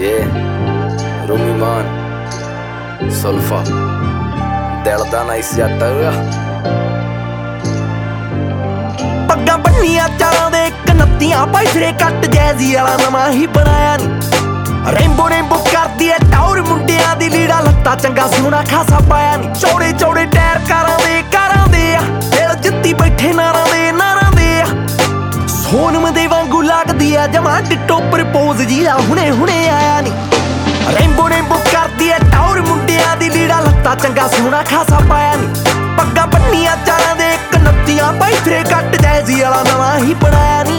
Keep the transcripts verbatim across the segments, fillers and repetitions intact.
ये रूमी मान सुल्फा दिल दा नाइस जट पग्गां बन्नियां चालां दे कनत्तियां पैसरे कट जैजी वाला नवां ही बनाया नी रेंबो रेंबो करदी ऐ टौर मुंडियां दी लीड़ा लत्ता चंगा सोहना खासा पाया नी चौड़े चौड़े टायर कारां दे कारां दे आ दिल जित्ती बैठे नारां दे नारां दे आ सोनम दे वांगू लगदी आ जमा डिट्टो प्रपोज जी आ हुणे हुणे आया नी रेंबो रेंबो करदी ऐ टौर मुंडियां दी लीड़ा लत्ता चंगा सोहना खासा पाया नी पग्गां बन्नियां चालां दे कनत्तियां पैसरे कट जैजी वाला नवां ही बनाया नी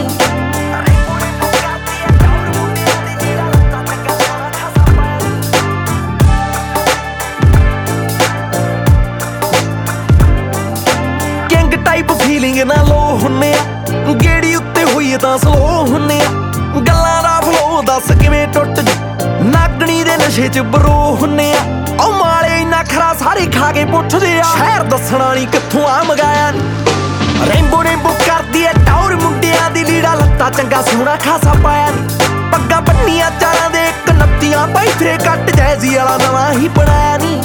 फीलिंग ना लो हुन्ने आ गेड़ी उत्ते होई तां स्लो हुन्ने आ गल्लां दा फ्लो दस किवें टुट नागणी दे नशे च बरो हुन्ने आ ओ माले इन्ना खरा सारे खा के पुछदे आ शहर दस्सणा नी कित्थों आ मंगाया नी रेंबो रेंबो करदी ऐ टौर मुंडियां दी लीड़ा लत्ता चंगा सोहना खासा पाया नी पग्गां बन्नियां चालां दे कनत्तियां पैसरे कट जैजी वाला नवां ही बनाया नी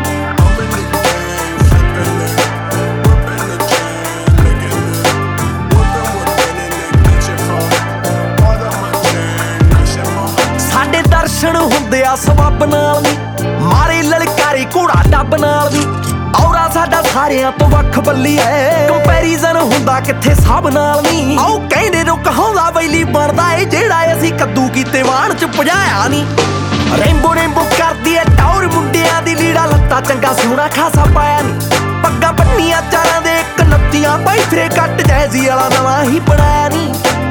दर्शन हुंदे आ सबब नाल नी मारे ललकारी घोड़ा डब नाल नी औरा साडा सारियां तो वख बल्ली ऐ कंपैरिजन हुंदा कित्थे सब नाल नी आओ कहंदे रुक हौला बैली बनदा ए जेड़ा असीं कद्दू कीते वाण च भजाया नी रेंबो रेंबो करदी ऐ टौर मुंडियां दी लीड़ा लत्ता चंगा सोहना खासा पाया नी पग्गां बन्नियां चालां दे कनत्तियां पैसरे कट जैजी वाला नवां ही बनाया नी